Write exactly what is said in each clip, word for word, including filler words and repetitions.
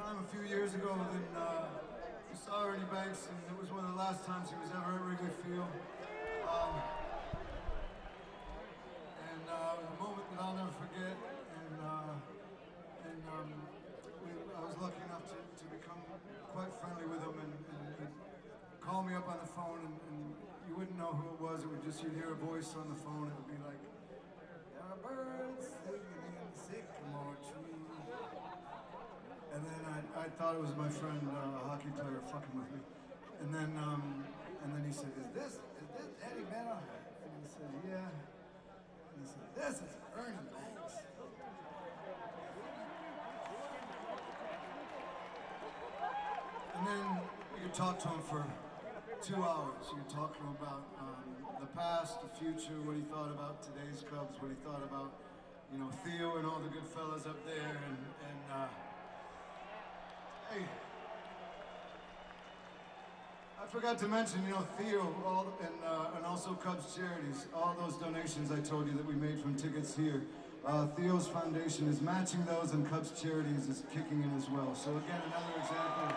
time a few years ago when uh, we saw Ernie Banks, and it was one of the last times he was ever at Wrigley Field. Um, and uh, it was a moment that I'll never forget. And uh, and um, we, I was lucky enough to, to become quite friendly with him, and, and he'd call me up on the phone, and, and you wouldn't know who it was. It would just, you'd hear a voice on the phone. It would be like, "There are birds singing in the sycamore tree." And then I, I thought it was my friend, uh, a hockey player, fucking with me. And then, um, and then he said, "Is this, is this Eddie Vedder?" And he said, "Yeah." And he said, "This is Ernie Banks." And then you could talk to him for two hours. You could talk to him about um, the past, the future, what he thought about today's Cubs, what he thought about, you know, Theo and all the good fellas up there, and, and uh, hey, I forgot to mention, you know, Theo, all, and, uh, and also Cubs Charities, all those donations I told you that we made from tickets here. Uh, Theo's foundation is matching those, and Cubs Charities is kicking in as well. So again, another example.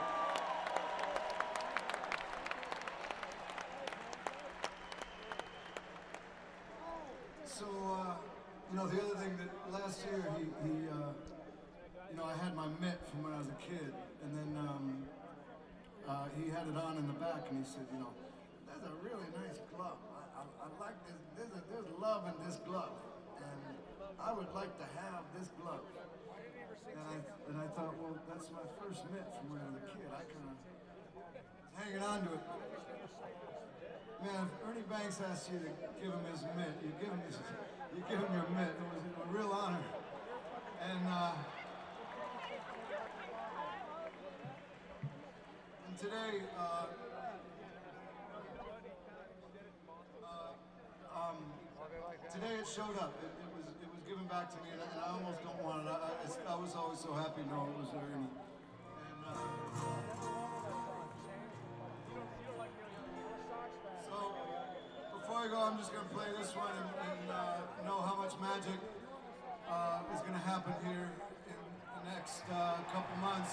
So, uh, you know, the other thing that last year he, he uh, you know, I had my mitt from when I was a kid, and then um, uh, he had it on in the back, and he said, you know, "That's a really nice glove. I, I, I like this. There's, a, there's love in this glove, and I would like to have this glove." And I, and I thought, well, that's my first mitt from when I was a kid. I kind of hanging on to it. Man, if Ernie Banks asked you to give him his mitt, you give him his, you give him your mitt. It was a real honor. And uh, and today, uh, uh, um, today it showed up. It, it was it was given back to me, and I, and I almost don't want it. I, I, I was always so happy to know it was Ernie. And, uh, Before I go, I'm just going to play this one and, and uh, know how much magic uh, is going to happen here in the next uh, couple months.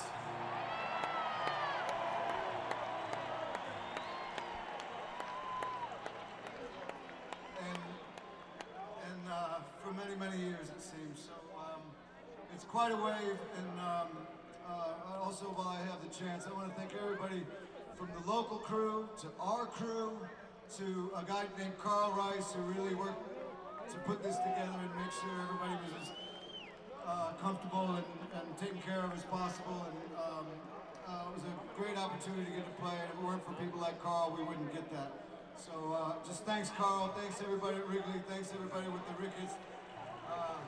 And, and uh, for many, many years, it seems. So um, it's quite a wave. And um, uh, also, while I have the chance, I want to thank everybody from the local crew to our crew, to a guy named Carl Rice, who really worked to put this together and make sure everybody was as uh, comfortable and, and taken care of as possible. And um, uh, it was a great opportunity to get to play, and if it weren't for people like Carl, we wouldn't get that. So uh, just thanks, Carl. Thanks everybody at Wrigley. Thanks everybody with the Ricketts. Uh,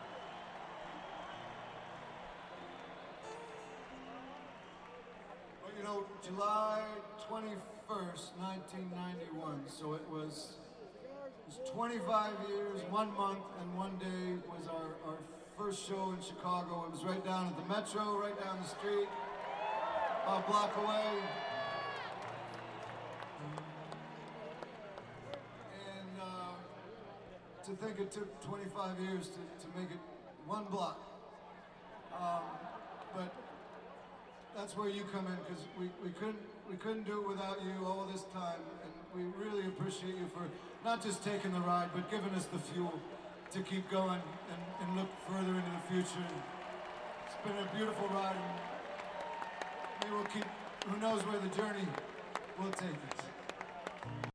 You know, July twenty-first, nineteen ninety-one, so it was, it was twenty-five years, one month, and one day was our, our first show in Chicago. It was right down at the Metro, right down the street, a block away. And uh, to think it took twenty-five years to, to make it one block. Um, but that's where you come in, because we, we couldn't we couldn't do it without you all this time, and we really appreciate you for not just taking the ride, but giving us the fuel to keep going and, and look further into the future. It's been a beautiful ride, and we will keep, who knows where the journey will take us.